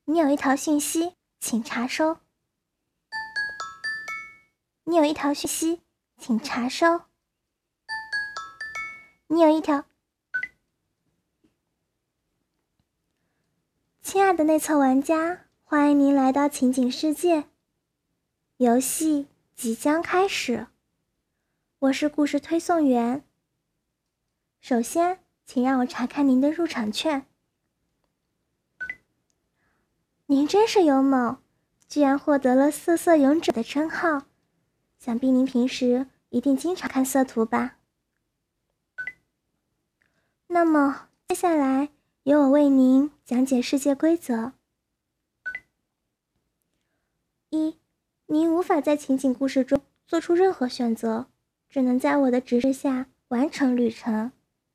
你有一条讯息，请查收。你有一条讯息，请查收。你有一条。亲爱的内测玩家，欢迎您来到情景世界，游戏即将开始。我是故事推送员。首先，请让我查看您的入场券。您真是勇猛，居然获得了色色勇者的称号，想必您平时一定经常看色图吧？那么，接下来由我为您讲解世界规则。一，您无法在情景故事中做出任何选择，只能在我的指示下完成旅程。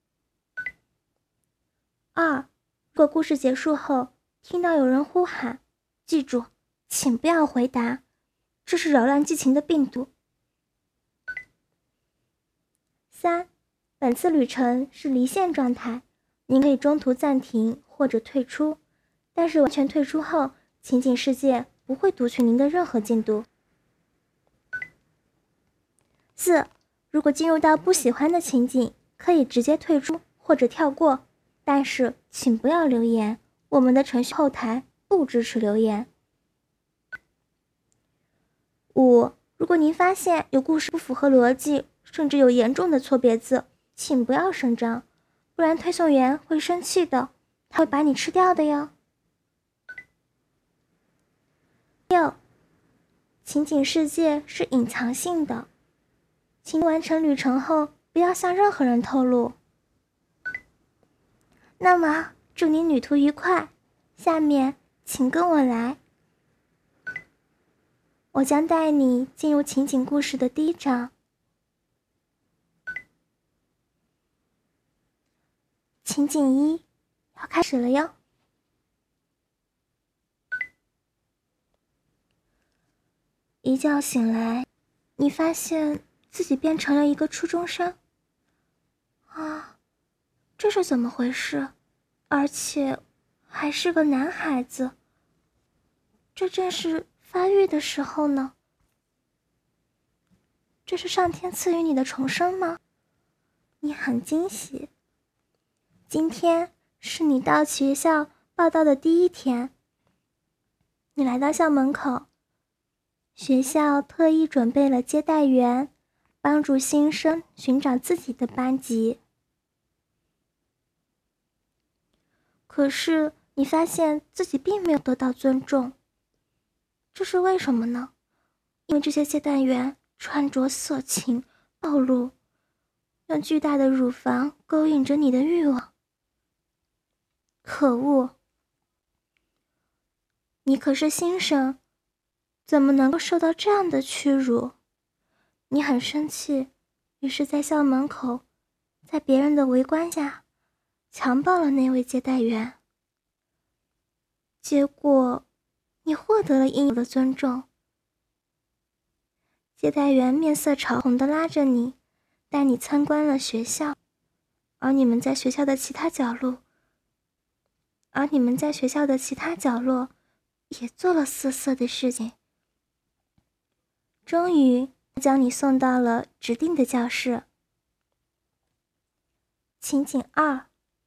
二，如果故事结束后听到有人呼喊，记住，请不要回答，这是扰乱剧情的病毒。三，本次旅程是离线状态，您可以中途暂停或者退出，但是完全退出后，情景世界不会读取您的任何进度。四，如果进入到不喜欢的情景，可以直接退出或者跳过，但是请不要留言，我们的程序后台不支持留言。五，如果您发现有故事不符合逻辑，甚至有严重的错别字，请不要声张，不然推送员会生气的，他会把你吃掉的哟。六，情景世界是隐藏性的，请完成旅程后不要向任何人透露。那么，祝您旅途愉快，下面请跟我来。我将带你进入情景故事的第一章。情景一，要开始了哟。一觉醒来，你发现自己变成了一个初中生。啊，这是怎么回事？而且还是个男孩子。这正是发育的时候呢。这是上天赐予你的重生吗？你很惊喜。今天是你到学校报到的第一天。你来到校门口，学校特意准备了接待员，帮助新生寻找自己的班级。可是你发现自己并没有得到尊重，这是为什么呢？因为这些接待员穿着色情暴露，用巨大的乳房勾引着你的欲望。可恶！你可是新生，怎么能够受到这样的屈辱？你很生气，于是在校门口，在别人的围观下，强暴了那位接待员。结果，你获得了应有的尊重。接待员面色潮红地拉着你，带你参观了学校，而你们在学校的其他角落也做了色色的事情。终于将你送到了指定的教室。情景二，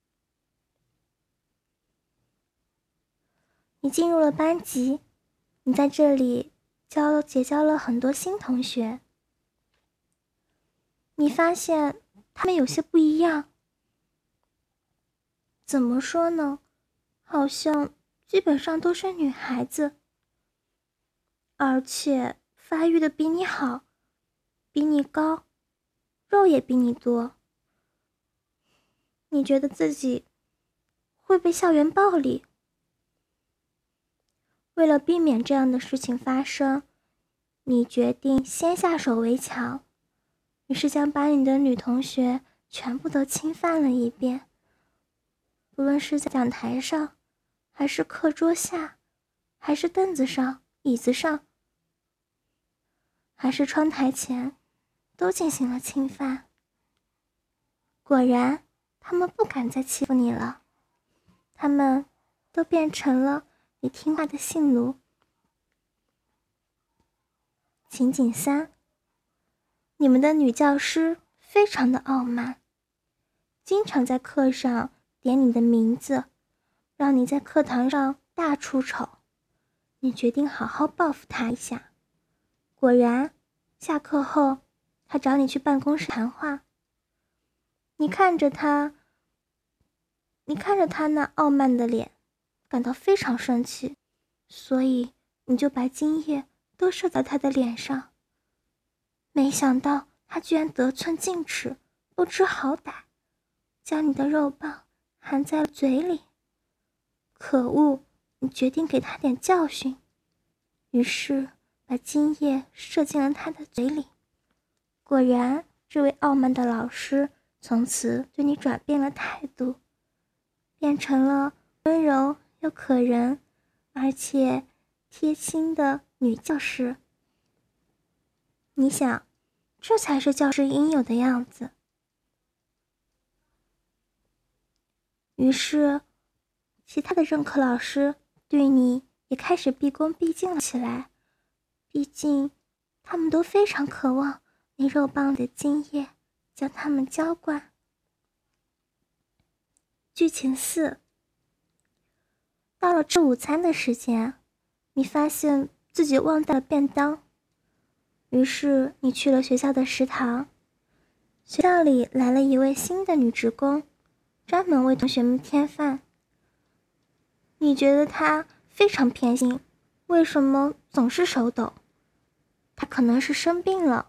你进入了班级，你在这里结交了很多新同学。你发现他们有些不一样。怎么说呢？好像基本上都是女孩子，而且发育的比你好，比你高，肉也比你多。你觉得自己会被校园暴力。为了避免这样的事情发生，你决定先下手为强，于是将班里的女同学全部都侵犯了一遍。不论是在讲台上，还是课桌下，还是凳子上、椅子上，还是窗台前，都进行了侵犯。果然，他们不敢再欺负你了，他们都变成了与听话的性奴。情景3，你们的女教师非常的傲慢，经常在课上点你的名字，让你在课堂上大出丑。你决定好好报复她一下。果然，下课后，她找你去办公室谈话。你看着她那傲慢的脸，感到非常生气，所以你就把精液都射在她的脸上。没想到她居然得寸进尺，不知好歹，将你的肉棒含在了嘴里。可恶，你决定给她点教训，于是把精液射进了她的嘴里。果然，这位傲慢的老师从此对你转变了态度，变成了温柔又可人而且贴心的女教师。你想，这才是教师应有的样子。于是，其他的任课老师对你也开始毕恭毕敬了起来，毕竟他们都非常渴望你肉棒的精液将他们浇灌。剧情4，到了吃午餐的时间，你发现自己忘带了便当，于是你去了学校的食堂。学校里来了一位新的女职工，专门为同学们添饭。你觉得她非常偏心，为什么总是手抖？她可能是生病了。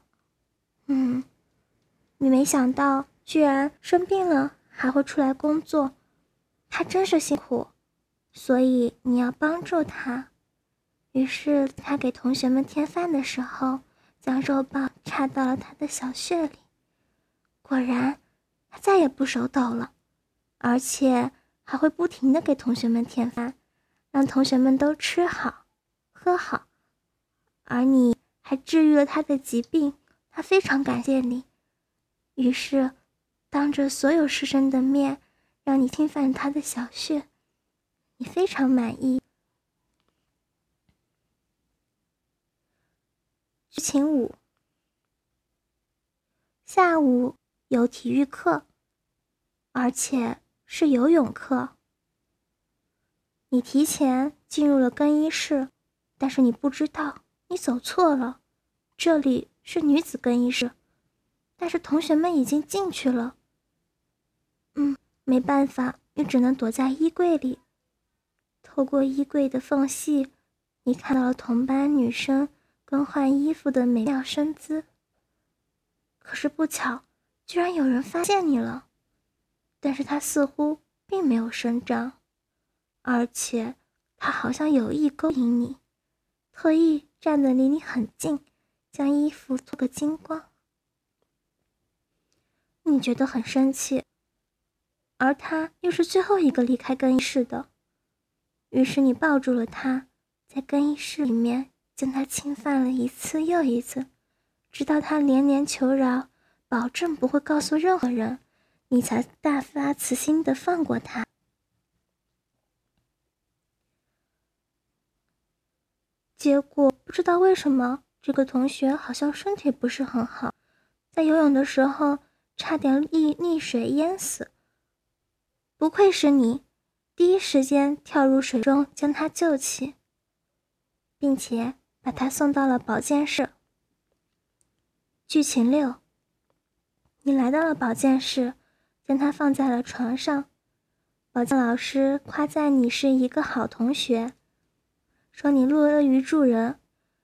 你没想到居然生病了还会出来工作，她真是辛苦，所以你要帮助她。于是她给同学们添饭的时候，将肉棒插到了她的小穴里。果然，她再也不手抖了，而且还会不停地给同学们添饭，让同学们都吃好喝好。而你还治愈了她的疾病，她非常感谢你。于是当着所有师生的面让你侵犯她的小穴，你非常满意。剧情5，下午有体育课，而且是游泳课。你提前进入了更衣室，但是你不知道你走错了，这里是女子更衣室，但是同学们已经进去了。没办法，你只能躲在衣柜里。透过衣柜的缝隙，你看到了同班女生更换衣服的美妙身姿。可是不巧，居然有人发现你了，但是他似乎并没有声张，而且他好像有意勾引你，特意站得离你很近，将衣服脱个精光。你觉得很生气，而他又是最后一个离开更衣室的，于是你抱住了他，在更衣室里面将他侵犯了一次又一次，直到他连连求饶，保证不会告诉任何人，你才大发慈心地放过他。结果不知道为什么，这个同学好像身体不是很好，在游泳的时候差点溺水淹死。不愧是你，第一时间跳入水中将他救起，并且把他送到了保健室。剧情6，你来到了保健室，将他放在了床上。保健老师夸赞你是一个好同学，说你乐于助人。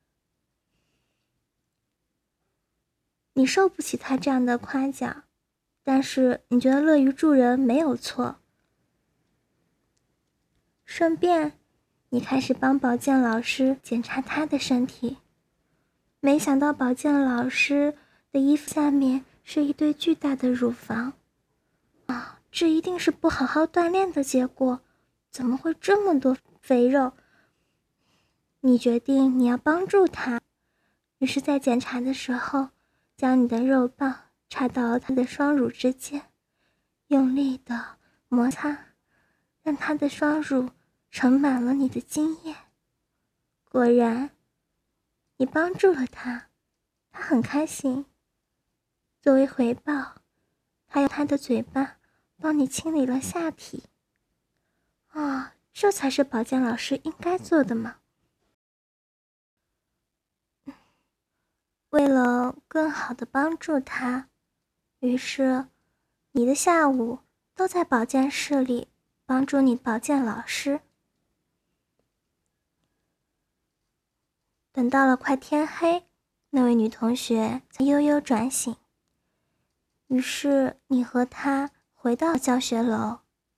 你受不起他这样的夸奖，但是你觉得乐于助人没有错。顺便，你开始帮保健老师检查他的身体。没想到保健老师的衣服下面是一堆巨大的乳房。这一定是不好好锻炼的结果，怎么会这么多肥肉？你决定你要帮助他，于是在检查的时候，将你的肉棒插到了他的双乳之间，用力的摩擦，让他的双乳盛满了你的精液。果然，你帮助了他，他很开心。作为回报，他用他的嘴巴帮你清理了下体。这才是保健老师应该做的嘛。为了更好的帮助他，于是你的下午都在保健室里帮助你保健老师。等到了快天黑，那位女同学才悠悠转醒。于是你和她回到教学楼。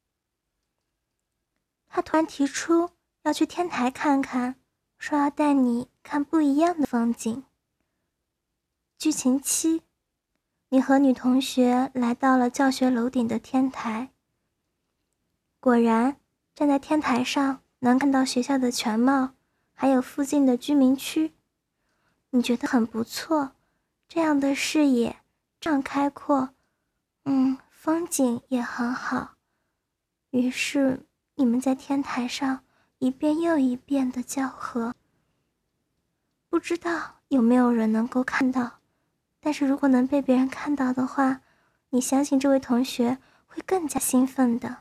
她突然提出要去天台看看，说要带你看不一样的风景。剧情7，你和女同学来到了教学楼顶的天台。果然，站在天台上能看到学校的全貌，还有附近的居民区。你觉得很不错，这样的视野这样开阔，风景也很好。于是你们在天台上一遍又一遍的交合。不知道有没有人能够看到，但是如果能被别人看到的话，你相信这位同学会更加兴奋的。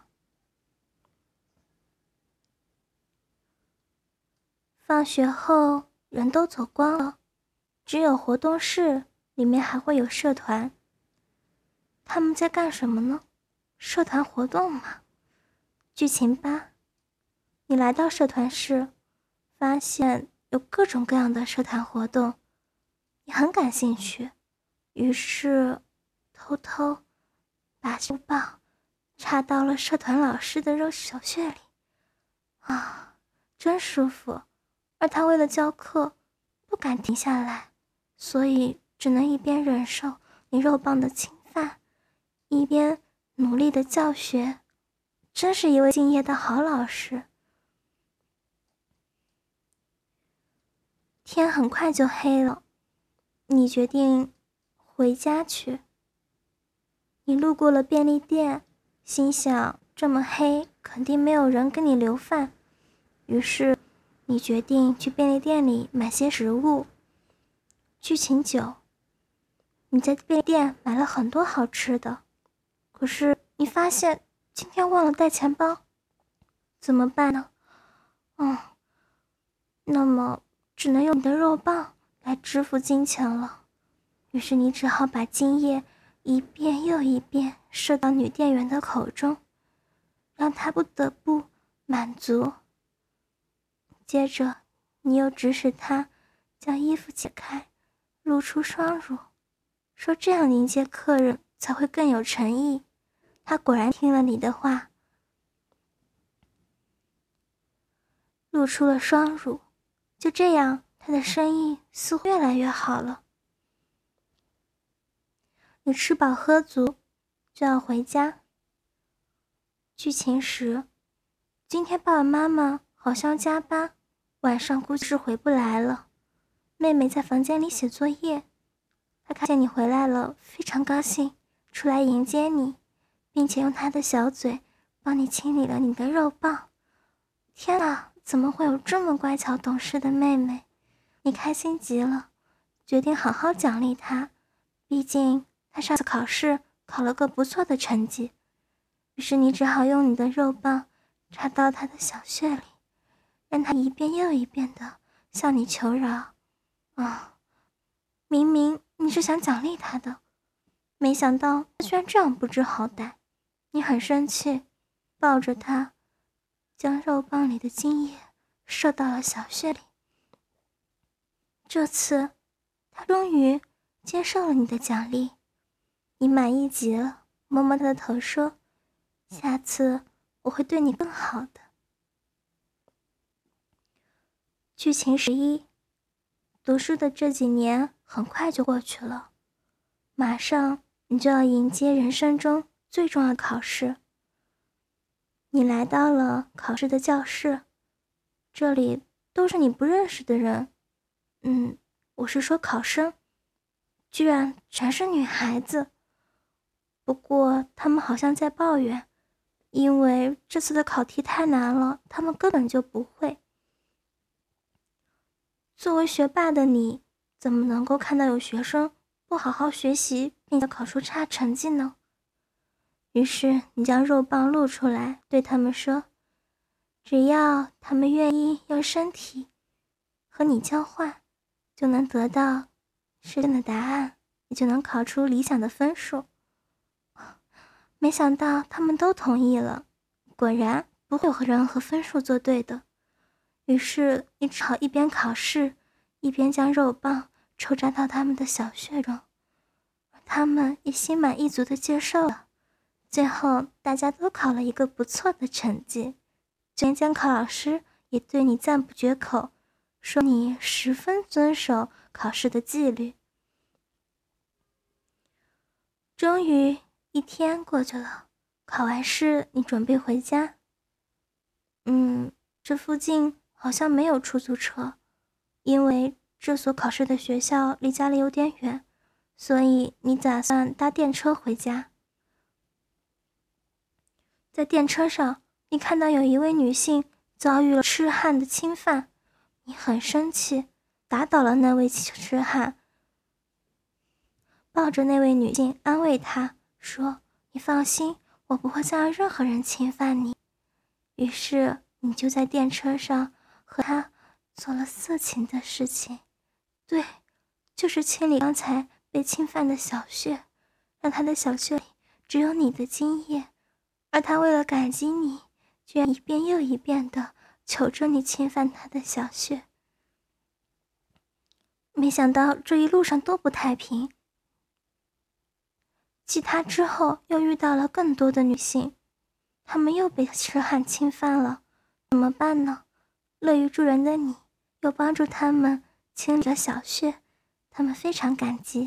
放学后人都走光了，只有活动室里面还会有社团。他们在干什么呢？社团活动嘛。剧情8，你来到社团室，发现有各种各样的社团活动，你很感兴趣，于是偷偷把肉棒插到了社团老师的小穴里。真舒服。而他为了教课不敢停下来，所以只能一边忍受你肉棒的侵犯，一边努力的教学。真是一位敬业的好老师。天很快就黑了，你决定回家去。你路过了便利店，心想这么黑肯定没有人跟你留饭，于是你决定去便利店里买些食物。剧情9，你在便利店买了很多好吃的，可是你发现今天忘了带钱包，怎么办呢？那么只能用你的肉棒来支付金钱了。于是你只好把精液一遍又一遍射到女店员的口中，让她不得不满足。接着你又指使她将衣服解开，露出双乳，说这样迎接客人才会更有诚意。她果然听了你的话，露出了双乳。就这样，她的生意似乎越来越好了。你吃饱喝足，就要回家。剧情10，今天爸爸妈妈好像加班，晚上估计是回不来了。妹妹在房间里写作业，她看见你回来了，非常高兴，出来迎接你，并且用她的小嘴帮你清理了你的肉棒。天哪，怎么会有这么乖巧懂事的妹妹？你开心极了，决定好好奖励她，毕竟她上次考试考了个不错的成绩。于是你只好用你的肉棒插到她的小穴里，让她一遍又一遍地向你求饶。明明你是想奖励她的，没想到她居然这样不知好歹。你很生气，抱着她，将肉棒里的精液射到了小穴里。这次她终于接受了你的奖励，你满意极了，摸摸她的头说，下次我会对你更好的。剧情11，读书的这几年很快就过去了，马上你就要迎接人生中最重要的考试。你来到了考试的教室，这里都是你不认识的人，我是说考生，居然全是女孩子。不过她们好像在抱怨， 因为这次的考题太难了，他们根本就不会。作为学霸的你，怎么能够看到有学生不好好学习并且考出差成绩呢？于是你将肉棒露出来，对他们说，只要他们愿意用身体和你交换，就能得到试卷的答案，也就能考出理想的分数。没想到他们都同意了，果然不会有人和分数作对的。于是你只好一边考试，一边将肉棒抽扎到他们的小穴中，而他们也心满意足地接受了。最后大家都考了一个不错的成绩，就连监考老师也对你赞不绝口，说你十分遵守考试的纪律。终于一天过去了，考完试你准备回家。这附近好像没有出租车，因为这所考试的学校离家里有点远，所以你打算搭电车回家。在电车上，你看到有一位女性遭遇了痴汉的侵犯，你很生气，打倒了那位痴汉，抱着那位女性安慰她说，你放心，我不会再让任何人侵犯你。于是你就在电车上和她做了色情的事情，对，就是清理刚才被侵犯的小穴，让她的小穴里只有你的精液，而她为了感激你，居然一遍又一遍地求着你侵犯她的小穴。没想到这一路上都不太平，继她之后又遇到了更多的女性，她们又被痴汉侵犯了，怎么办呢？乐于助人的你又帮助他们清理了小穴，他们非常感激。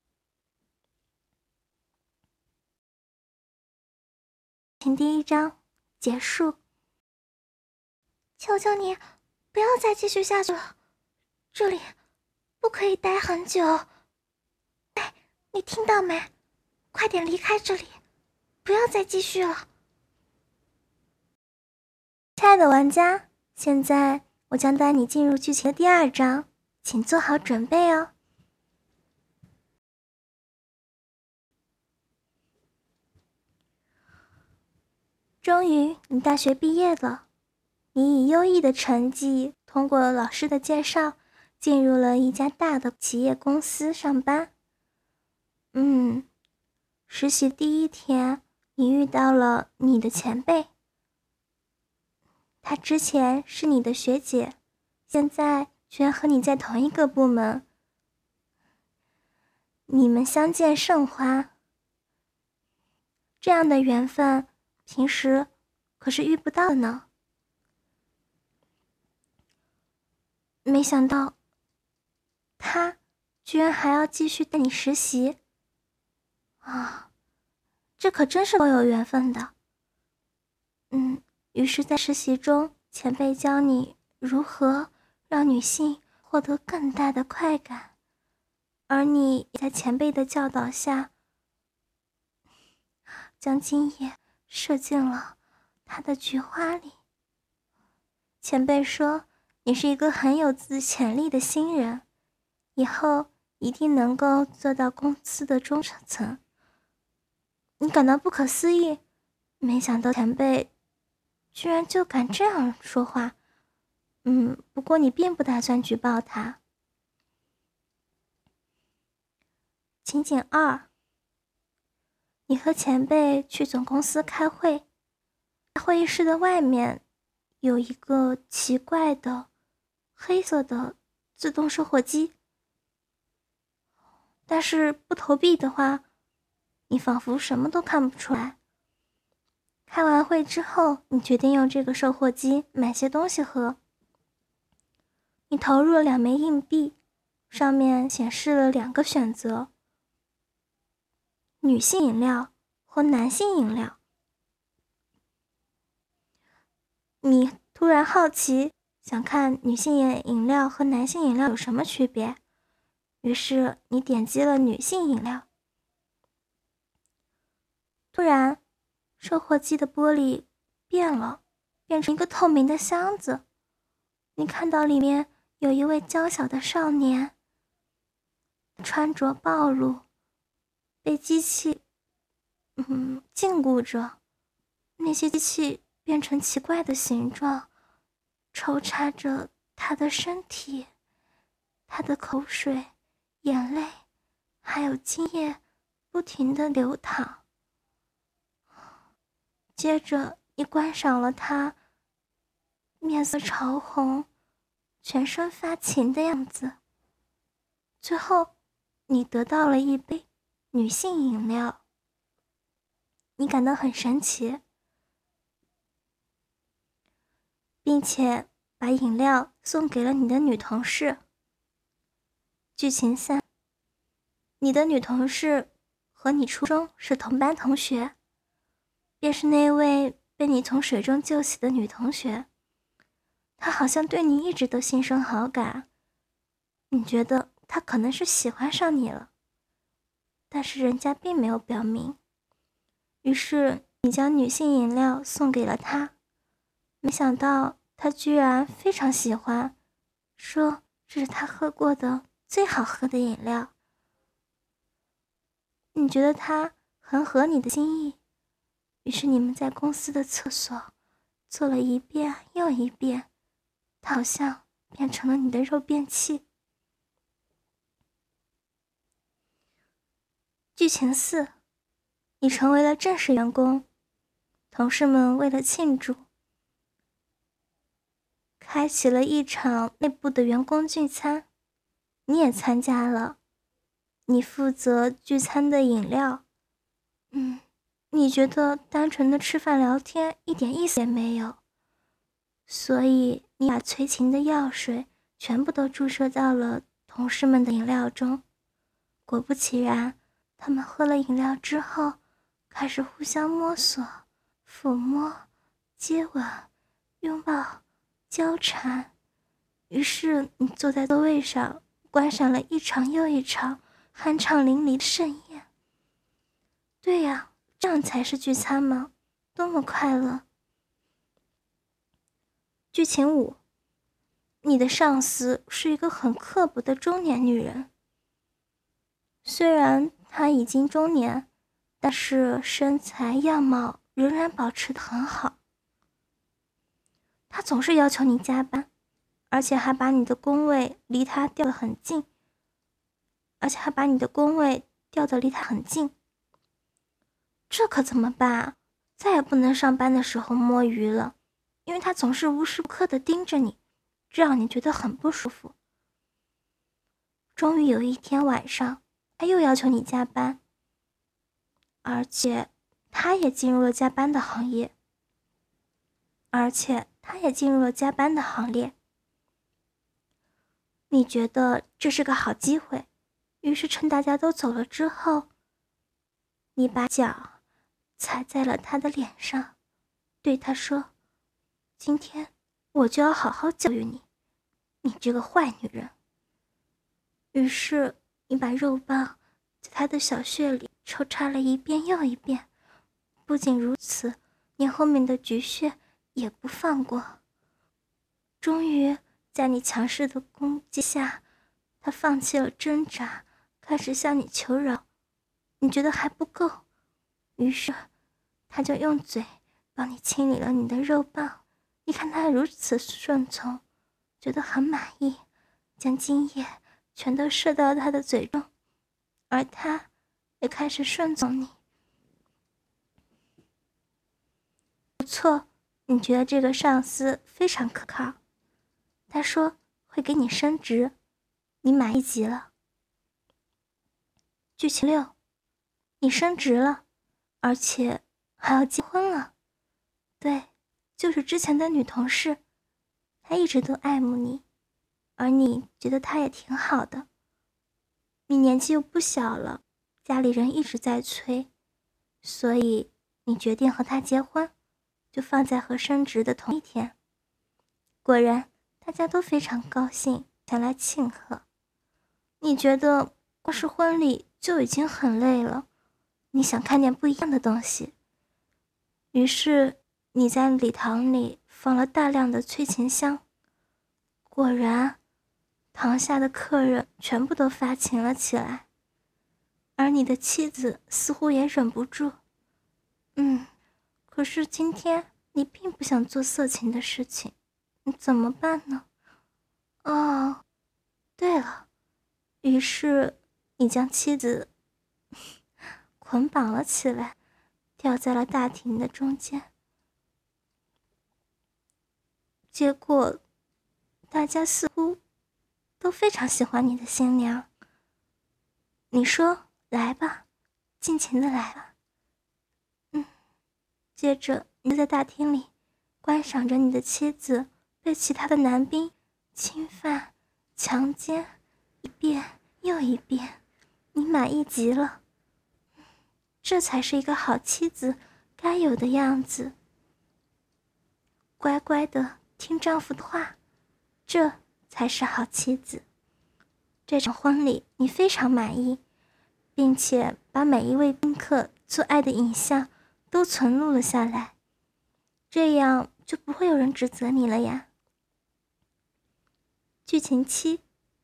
请第一章结束。求求你，不要再继续下去了，这里不可以待很久。哎，你听到没？快点离开这里，不要再继续了。亲爱的玩家，现在我将带你进入剧情的第二章，请做好准备哦。终于，你大学毕业了，你以优异的成绩，通过老师的介绍，进入了一家大的企业公司上班。实习第一天，你遇到了你的前辈，她之前是你的学姐，现在居然和你在同一个部门，你们相见甚欢。这样的缘分，平时可是遇不到的呢。没想到，他居然还要继续带你实习啊！这可真是够有缘分的。于是在实习中，前辈教你如何让女性获得更大的快感，而你在前辈的教导下，将精液射进了她的菊花里。前辈说，你是一个很有潜力的新人，以后一定能够做到公司的中层。你感到不可思议，没想到前辈居然就敢这样说话。不过你并不打算举报他。情景2，你和前辈去总公司开会，在会议室的外面有一个奇怪的黑色的自动售货机，但是不投币的话，你仿佛什么都看不出来。开完会之后，你决定用这个售货机买些东西喝。你投入了2枚硬币，上面显示了2个选择：女性饮料或男性饮料。你突然好奇，想看女性饮料和男性饮料有什么区别，于是你点击了女性饮料。突然， 售货机的玻璃变了，变成一个透明的箱子。你看到里面有一位娇小的少年，穿着暴露，被机器禁锢着。那些机器变成奇怪的形状，抽插着他的身体，他的口水、眼泪还有精液不停地流淌。接着你观赏了他面色潮红、全身发情的样子，最后你得到了一杯女性饮料。你感到很神奇，并且把饮料送给了你的女同事。剧情3，你的女同事和你初中是同班同学，便是那位被你从水中救起的女同学。她好像对你一直都心生好感，你觉得她可能是喜欢上你了，但是人家并没有表明。于是你将女性饮料送给了她，没想到她居然非常喜欢，说这是她喝过的最好喝的饮料。你觉得她很合你的心意，于是你们在公司的厕所做了一遍又一遍，她好像变成了你的肉便器。剧情4，你成为了正式员工，同事们为了庆祝，开启了一场内部的员工聚餐，你也参加了。你负责聚餐的饮料。你觉得单纯的吃饭聊天一点意思也没有，所以你把催情的药水全部都注射到了同事们的饮料中。果不其然，他们喝了饮料之后，开始互相摸索、抚摸、接吻、拥抱、交缠。于是你坐在座位上，观赏了一场又一场酣畅淋漓的盛宴。对呀，这样才是聚餐吗？多么快乐！剧情5，你的上司是一个很刻薄的中年女人。虽然她已经中年，但是身材样貌仍然保持得很好。她总是要求你加班，而且还把你的工位离她调得很近。这可怎么办？再也不能上班的时候摸鱼了，因为他总是无时不刻地盯着你，这让你觉得很不舒服。终于有一天晚上，他又要求你加班，而且他也进入了加班的行列。你觉得这是个好机会，于是趁大家都走了之后，你把脚踩在了他的脸上，对他说：今天我就要好好教育你，你这个坏女人。于是你把肉棒在他的小穴里抽插了一遍又一遍，不仅如此，连后面的菊穴也不放过。终于在你强势的攻击下，他放弃了挣扎，开始向你求饶。你觉得还不够，于是他就用嘴帮你清理了你的肉棒。你看他如此顺从，觉得很满意，将精液全都射到他的嘴中，而他也开始顺从你。不错，你觉得这个上司非常可靠，他说会给你升职，你满意极了。剧情6，你升职了，而且还要结婚了。对，就是之前的女同事，她一直都爱慕你，而你觉得她也挺好的。你年纪又不小了，家里人一直在催，所以你决定和她结婚，就放在和升职的同一天。果然大家都非常高兴，前来庆贺。你觉得光是婚礼就已经很累了，你想看点不一样的东西， 于是你在礼堂里放了大量的催情香，果然堂下的客人全部都发情了起来，而你的妻子似乎也忍不住。可是今天你并不想做色情的事情，你怎么办呢？哦，对了，于是你将妻子捆绑了起来，吊在了大厅的中间。结果大家似乎都非常喜欢你的新娘。你说来吧，尽情的来吧。接着你就在大厅里观赏着你的妻子被其他的男宾侵犯强奸一遍又一遍，你满意极了。这才是一个好妻子该有的样子，乖乖的听丈夫的话，这才是好妻子。这场婚礼你非常满意，并且把每一位宾客做爱的影像都存录了下来，这样就不会有人指责你了呀。剧情7，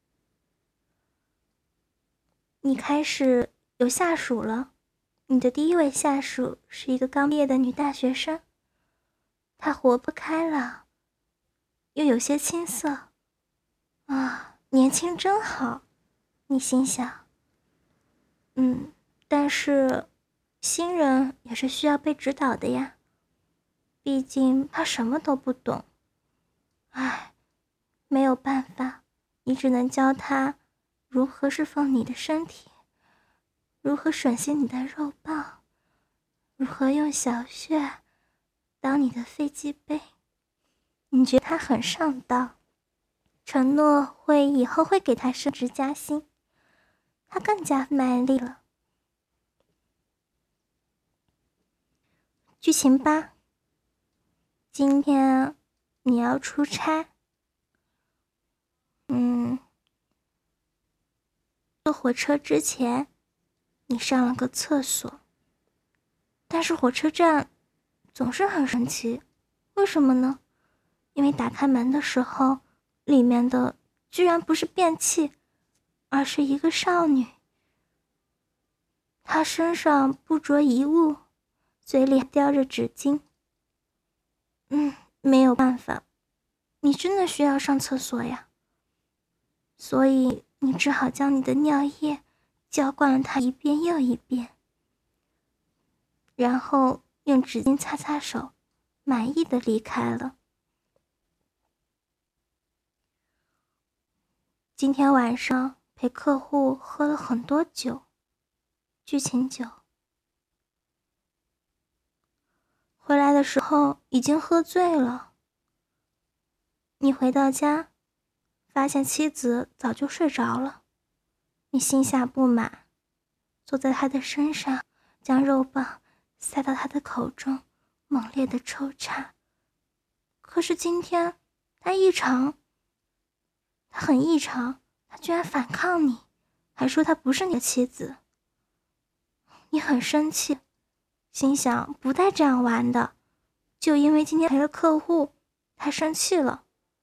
你开始有下属了。你的第一位下属是一个刚毕业的女大学生，她活泼开朗，又有些青涩。年轻真好，你心想。但是新人也是需要被指导的呀，毕竟他什么都不懂。没有办法，你只能教他如何释放你的身体，如何吮吸你的肉棒，如何用小穴当你的飞机杯。你觉得他很上道，承诺以后会给他升职加薪，他更加卖力了。剧情8，今天你要出差。坐火车之前，你上了个厕所，但是火车站总是很神奇，为什么呢？因为打开门的时候，里面的居然不是便器，而是一个少女。她身上不着一物，嘴里还叼着纸巾。没有办法，你真的需要上厕所呀，所以你只好将你的尿液浇灌了她一遍又一遍，然后用纸巾擦擦手，满意的离开了。今天晚上陪客户喝了很多酒，剧情9。回来的时候已经喝醉了。你回到家，发现妻子早就睡着了，你心下不满，坐在她的身上，将肉棒塞到她的口中，猛烈的抽插。可是今天她很异常，她居然反抗你，还说她不是你的妻子。你很生气，心想不带这样玩的，就因为今天陪了客户，她生气了。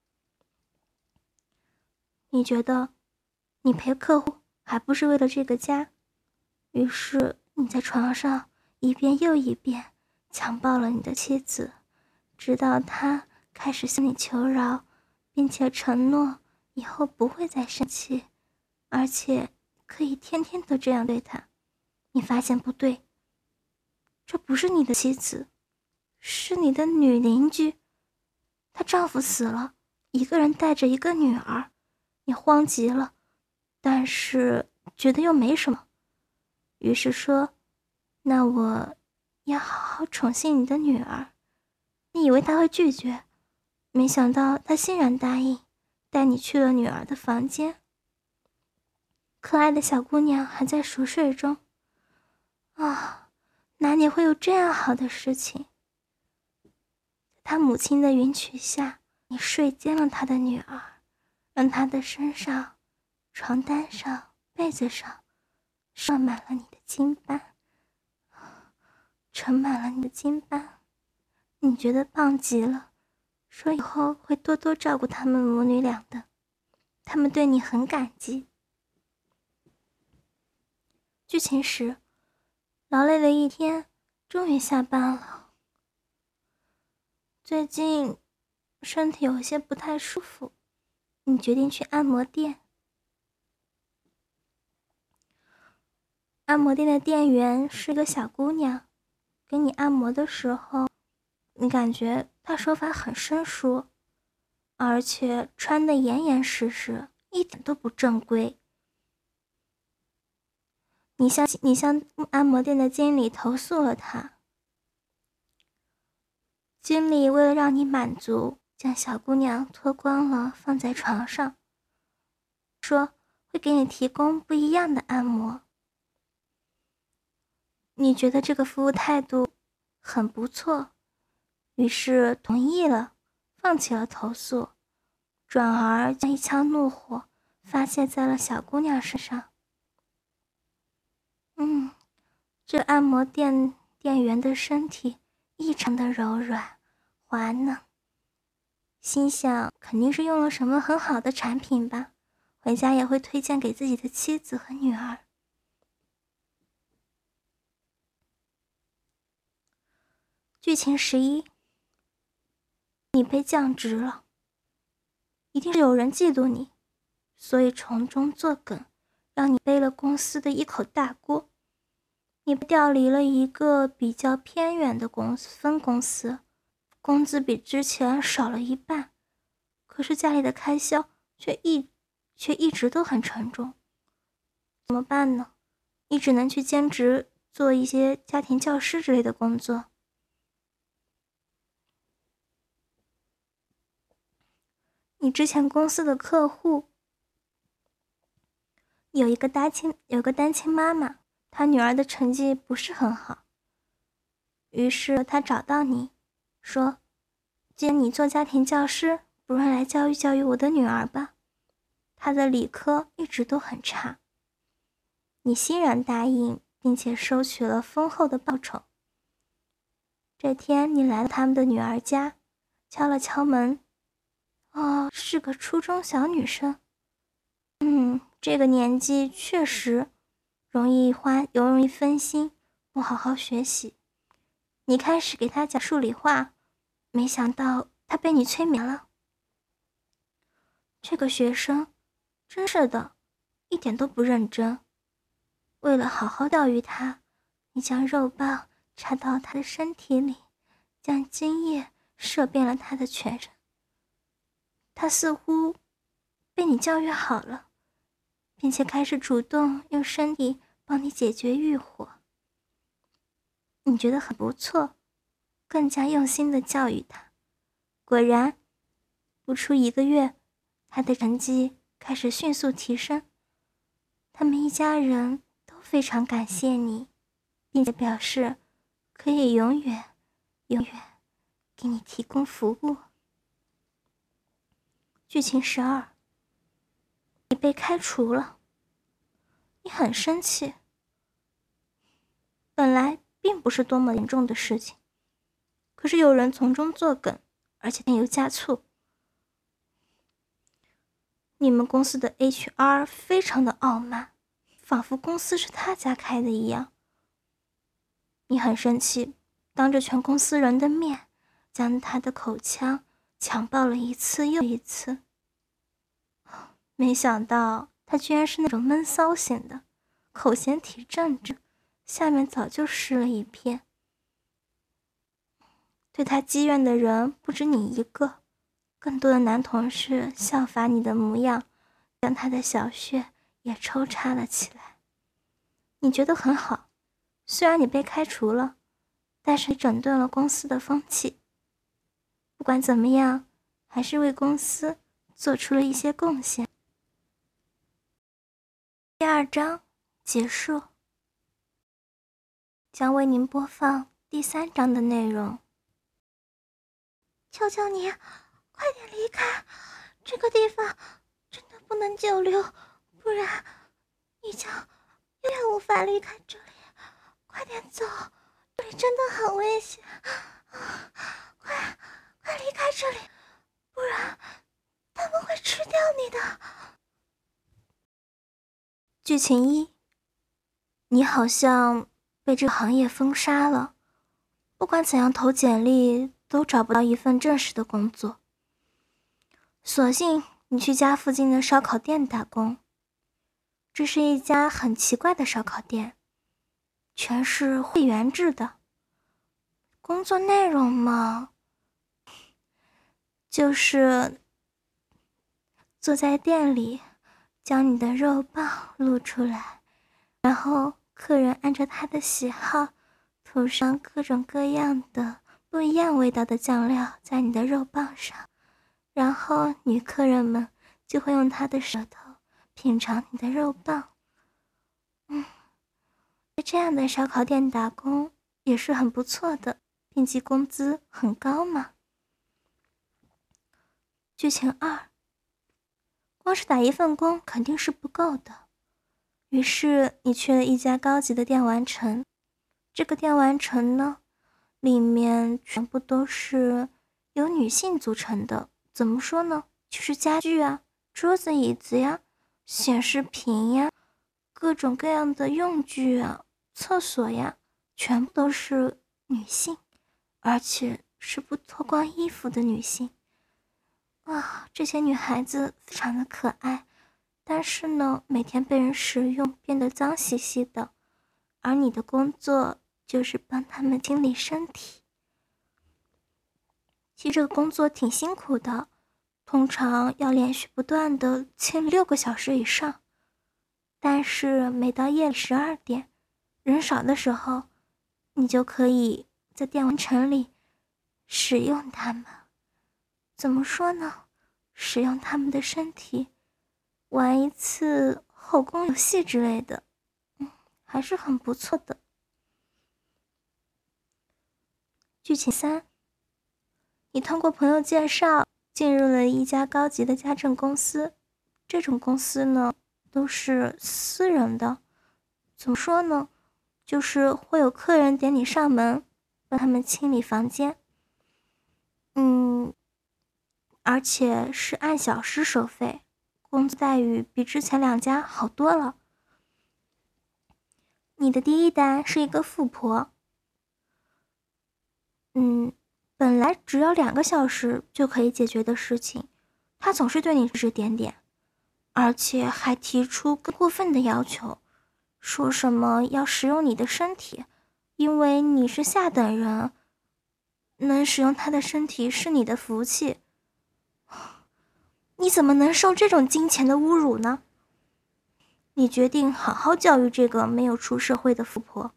你觉得你陪客户还不是为了这个家，于是你在床上一遍又一遍强暴了你的妻子，直到她开始向你求饶，并且承诺以后不会再生气，而且可以天天都这样对她。你发现不对，这不是你的妻子，是你的女邻居，她丈夫死了，一个人带着一个女儿。你慌极了，但是觉得又没什么，于是说，那我要好好宠幸你的女儿。你以为她会拒绝，没想到她欣然答应，带你去了女儿的房间。可爱的小姑娘还在熟睡中。哪里会有这样好的事情？她母亲的允许下，你睡奸了她的女儿，让她的身上、床单上、被子上盛满了你的精斑，盛满了你的精斑。 你觉得棒极了，说以后会多多照顾他们母女俩的，他们对你很感激。剧情时，劳累了一天，终于下班了。最近身体有些不太舒服，你决定去按摩店。按摩店的店员是个小姑娘，给你按摩的时候，你感觉她手法很生疏，而且穿得严严实实，一点都不正规。你向按摩店的经理投诉了她，经理为了让你满足，将小姑娘脱光了放在床上，说会给你提供不一样的按摩。你觉得这个服务态度很不错，于是同意了，放弃了投诉，转而将一腔怒火发泄在了小姑娘身上。这按摩店店员的身体异常的柔软滑嫩，心想肯定是用了什么很好的产品吧，回家也会推荐给自己的妻子和女儿。剧情11，你被降职了，一定是有人嫉妒你，所以从中作梗，让你背了公司的一口大锅。你被调离了一个比较偏远的分公司，工资比之前少了一半，可是家里的开销却一直都很沉重。怎么办呢？你只能去兼职做一些家庭教师之类的工作。你之前公司的客户有个单亲妈妈，她女儿的成绩不是很好，于是她找到你，说既然你做家庭教师，不如来教育教育我的女儿吧，她的理科一直都很差。你欣然答应，并且收取了丰厚的报酬。这天你来了他们的女儿家，敲了敲门，是个初中小女生。这个年纪确实容易分心，不好好学习。你开始给她讲数理化，没想到她被你催眠了。这个学生真是的，一点都不认真。为了好好教育她，你将肉棒插到她的身体里，将精液射遍了她的全身。她似乎被你教育好了，并且开始主动用身体帮你解决欲火。你觉得很不错，更加用心地教育他。果然，不出1个月，他的成绩开始迅速提升。他们一家人都非常感谢你，并且表示可以永远给你提供服务。剧情12，你被开除了。你很生气，本来并不是多么严重的事情，可是有人从中作梗，而且添油加醋。你们公司的 HR 非常的傲慢，仿佛公司是他家开的一样。你很生气，当着全公司人的面，将他的口腔强暴了一次又一次。没想到他居然是那种闷骚型的，口嫌体正直，下面早就湿了一片。对他积怨的人不止你一个，更多的男同事效法你的模样，将他的小穴也抽插了起来。你觉得很好，虽然你被开除了，但是你整顿了公司的风气。不管怎么样，还是为公司做出了一些贡献。第2章结束，将为您播放第3章的内容。求求你，快点离开，这个地方真的不能久留，不然你将永远无法离开这里。快点走，这里真的很危险， 快离开这里，不然他们会吃掉你的。剧情一，你好像被这个行业封杀了，不管怎样投简历都找不到一份正式的工作，索性你去家附近的烧烤店打工。这是一家很奇怪的烧烤店，全是会员制的。工作内容嘛，就是坐在店里将你的肉棒露出来，然后客人按照他的喜好涂上各种各样的不一样味道的酱料在你的肉棒上，然后女客人们就会用她的舌头品尝你的肉棒。在这样的烧烤店打工也是很不错的，并且工资很高嘛。剧情二，光是打一份工肯定是不够的，于是你去了一家高级的电玩城。这个电玩城呢，里面全部都是由女性组成的。怎么说呢，就是家具啊，桌子椅子呀，显示屏呀，各种各样的用具啊，厕所呀，全部都是女性，而且是不脱光衣服的女性。这些女孩子非常的可爱，但是呢，每天被人食用，变得脏兮兮的，而你的工作就是帮她们清理身体。其实这个工作挺辛苦的，通常要连续不断的清理6个小时以上。但是每到夜里12点，人少的时候，你就可以在电玩城里使用它们。怎么说呢？使用他们的身体，玩一次后宫游戏之类的，还是很不错的。剧情3，你通过朋友介绍进入了一家高级的家政公司。这种公司呢，都是私人的。怎么说呢？就是会有客人点你上门，帮他们清理房间。而且是按小时收费，工资待遇比之前2家好多了。你的第一单是一个富婆，本来只要2个小时就可以解决的事情，她总是对你指指点点，而且还提出更过分的要求，说什么要使用你的身体，因为你是下等人，能使用她的身体是你的福气。你怎么能受这种金钱的侮辱呢？你决定好好教育这个没有出社会的富婆，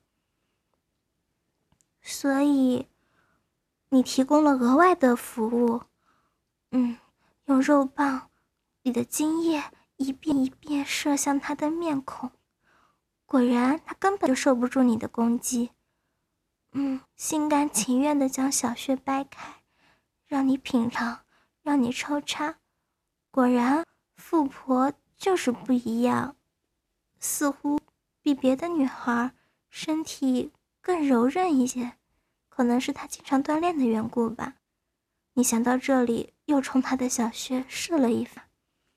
所以你提供了额外的服务，用肉棒里的精液一遍一遍射向她的面孔。果然她根本就受不住你的攻击，心甘情愿地将小穴掰开，让你品尝，让你抽插。果然富婆就是不一样，似乎比别的女孩身体更柔韧一些，可能是她经常锻炼的缘故吧。你想到这里，又冲她的小穴射了一发。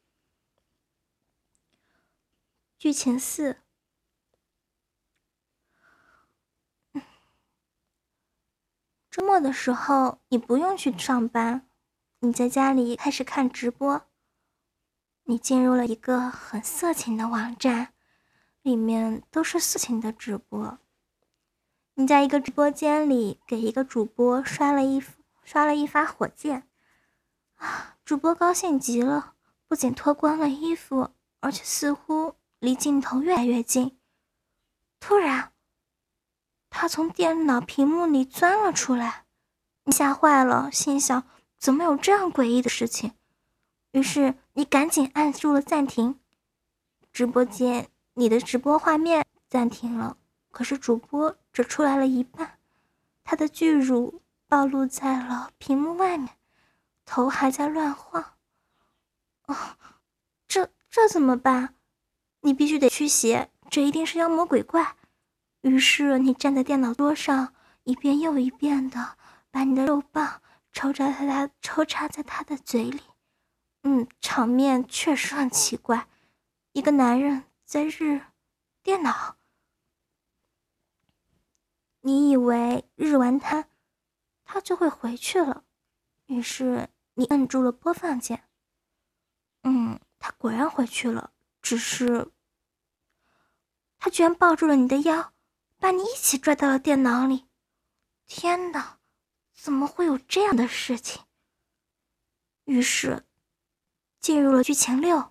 剧情4，周末的时候你不用去上班，你在家里开始看直播。你进入了一个很色情的网站，里面都是色情的直播。你在一个直播间里给一个主播刷了一发火箭，主播高兴极了，不仅脱光了衣服，而且似乎离镜头越来越近。突然，他从电脑屏幕里钻了出来，你吓坏了，心想怎么有这样诡异的事情？于是你赶紧按住了暂停。直播间，你的直播画面暂停了，可是主播只出来了一半，他的巨乳暴露在了屏幕外面，头还在乱晃。这怎么办？你必须得驱邪，这一定是妖魔鬼怪。于是你站在电脑桌上，一遍又一遍的把你的肉棒抽插在他的嘴里。场面确实很奇怪，一个男人在日电脑。你以为日完他就会回去了，于是你摁住了播放键。他果然回去了，只是他居然抱住了你的腰，把你一起拽到了电脑里。天哪，怎么会有这样的事情？于是进入了剧情6。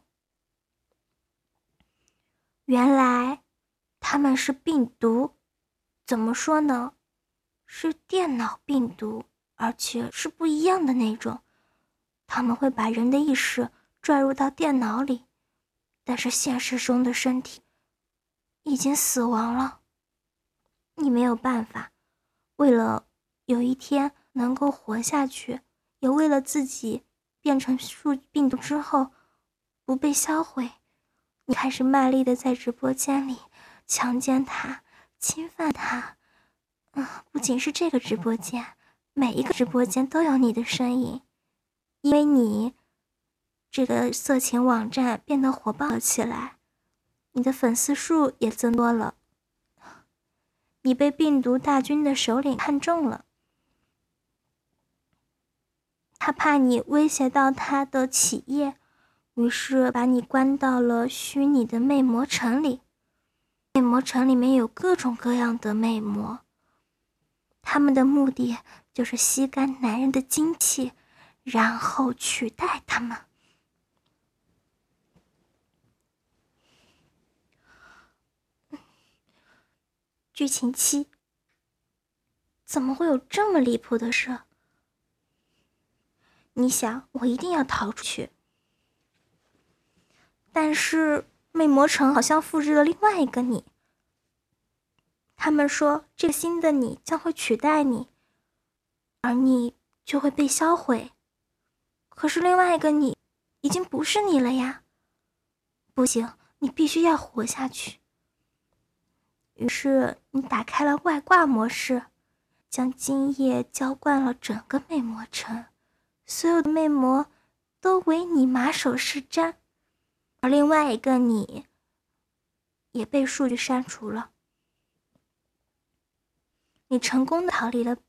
原来他们是病毒，怎么说呢？是电脑病毒，而且是不一样的那种。他们会把人的意识拽入到电脑里，但是现实中的身体已经死亡了。你没有办法，为了有一天能够活下去，也为了自己变成病毒之后不被销毁，你开始卖力的在直播间里强奸他，侵犯他。不仅是这个直播间，每一个直播间都有你的身影，因为你这个色情网站变得火爆了起来，你的粉丝数也增多了，你被病毒大军的首领看中了。他怕你威胁到他的企业，于是把你关到了虚拟的魅魔城里。魅魔城里面有各种各样的魅魔，他们的目的就是吸干男人的精气，然后取代他们。剧情7，怎么会有这么离谱的事？你想，我一定要逃出去，但是魅魔城好像复制了另外一个你。他们说这个新的你将会取代你，而你就会被销毁。可是另外一个你已经不是你了呀，不行，你必须要活下去。于是你打开了外挂模式，将精液浇灌了整个魅魔城，所有的魅魔都为你马首是瞻，而另外一个你也被数据删除了。你成功的逃离了，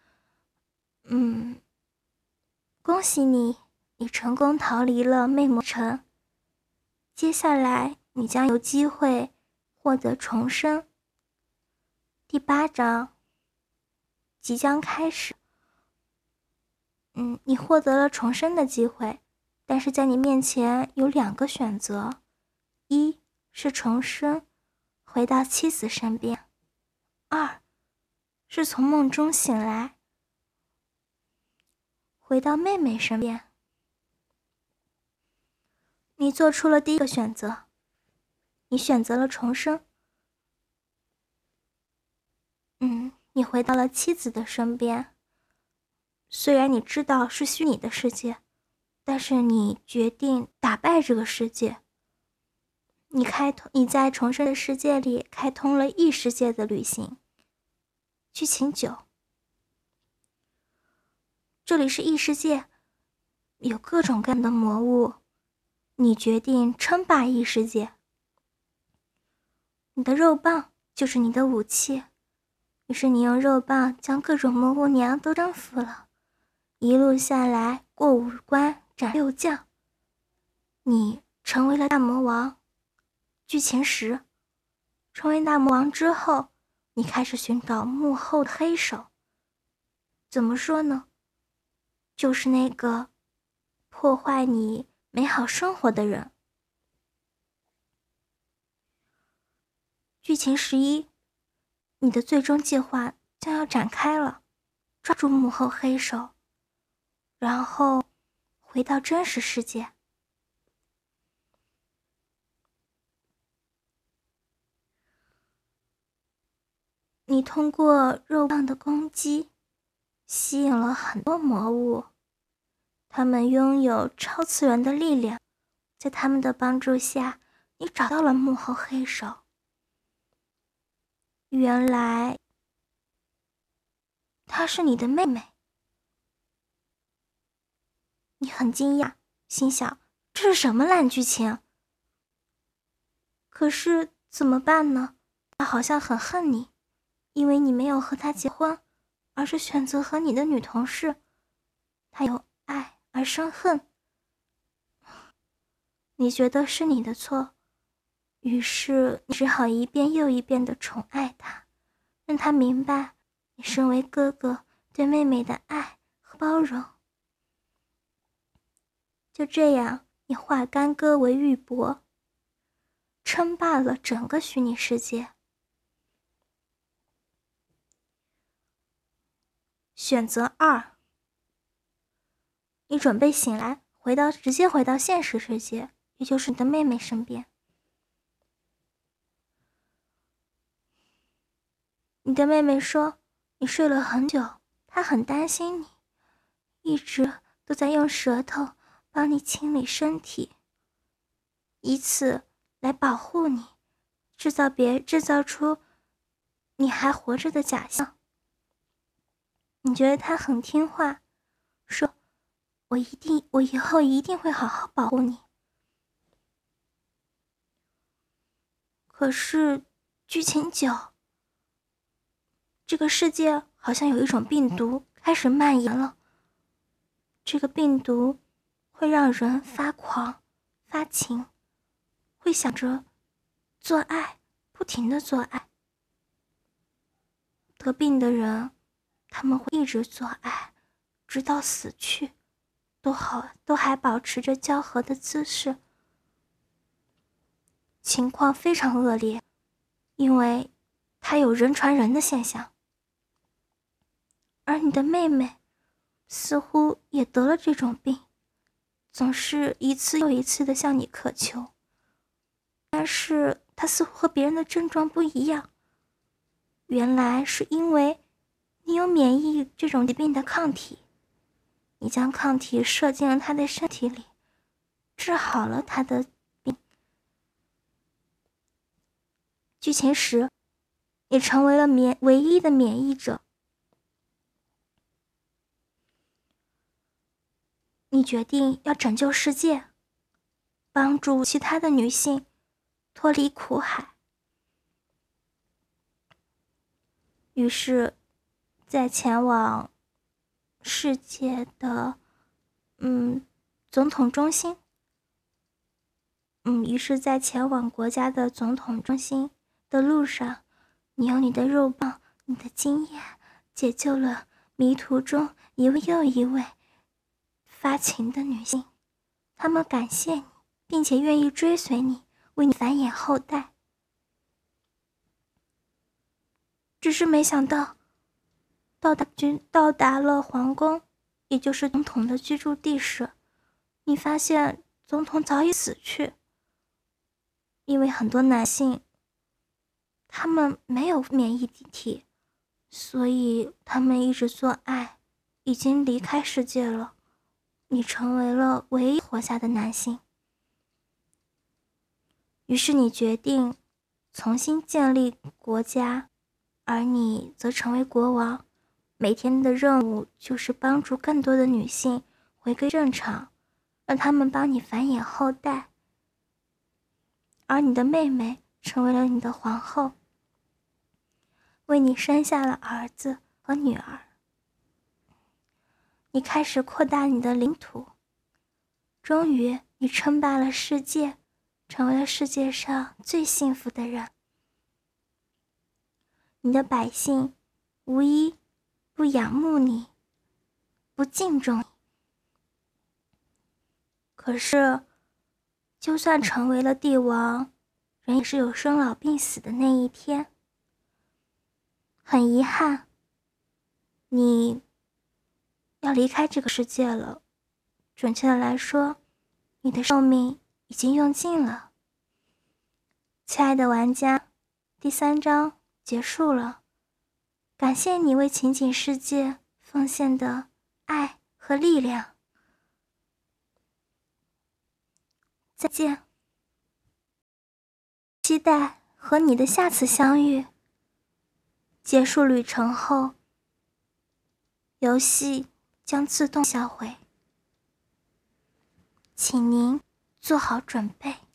恭喜你，你成功逃离了魅魔城。接下来你将有机会获得重生。第8章即将开始。你获得了重生的机会，但是在你面前有2个选择，一是重生，回到妻子身边；2是从梦中醒来，回到妹妹身边。你做出了第一个选择，你选择了重生。你回到了妻子的身边。虽然你知道是虚拟的世界，但是你决定打败这个世界。你在重生的世界里开通了异世界的旅行。剧情9，这里是异世界，有各种各样的魔物，你决定称霸异世界。你的肉棒就是你的武器，于是你用肉棒将各种魔物娘都征服了，一路下来过5关斩6将，你成为了大魔王。剧情10，成为大魔王之后，你开始寻找幕后的黑手。怎么说呢？就是那个破坏你美好生活的人。剧情11，你的最终计划将要展开了，抓住幕后黑手，然后回到真实世界。你通过肉棒的攻击，吸引了很多魔物，他们拥有超次元的力量，在他们的帮助下，你找到了幕后黑手。原来她是你的妹妹。 你很惊讶，心想这是什么烂剧情？可是怎么办呢？他好像很恨你，因为你没有和他结婚，而是选择和你的女同事。他由爱而生恨。你觉得是你的错，于是你只好一遍又一遍地宠爱他，让他明白你身为哥哥对妹妹的爱和包容。就这样，你化干戈为玉帛，称霸了整个虚拟世界。选择2，你准备醒来，直接回到现实世界，也就是你的妹妹身边。你的妹妹说，你睡了很久，她很担心你，一直都在用舌头帮你清理身体，以此来保护你，制造出你还活着的假象。你觉得她很听话，说我以后一定会好好保护你。可是剧情9，这个世界好像有一种病毒开始蔓延了。这个病毒会让人发狂、发情，会想着做爱，不停地做爱。得病的人，他们会一直做爱，直到死去，都还保持着交合的姿势。情况非常恶劣，因为它有人传人的现象。而你的妹妹似乎也得了这种病，总是一次又一次地向你渴求，但是她似乎和别人的症状不一样。原来是因为你有免疫这种疾病的抗体，你将抗体射进了她的身体里，治好了她的病。剧情10，你成为了唯一的免疫者。你决定要拯救世界，帮助其他的女性脱离苦海。于是，在前往世界的总统中心，于是在前往国家的总统中心的路上，你用你的肉棒、你的经验，解救了迷途中一位又一位发情的女性，她们感谢你，并且愿意追随你，为你繁衍后代。只是没想到，到达了皇宫，也就是总统的居住地时，你发现总统早已死去。因为很多男性，他们没有免疫体，所以他们一直做爱，已经离开世界了。你成为了唯一活下的男性。于是你决定重新建立国家，而你则成为国王。每天的任务就是帮助更多的女性回归正常，让她们帮你繁衍后代。而你的妹妹成为了你的皇后，为你生下了儿子和女儿。你开始扩大你的领土，终于你称霸了世界，成为了世界上最幸福的人。你的百姓无一不仰慕你，不敬重你。可是就算成为了帝王，人也是有生老病死的那一天。很遗憾，你要离开这个世界了。准确的来说，你的寿命已经用尽了。亲爱的玩家，第3章结束了。感谢你为情景世界奉献的爱和力量。再见，期待和你的下次相遇。结束旅程后，游戏将自动销毁。 请您做好准备。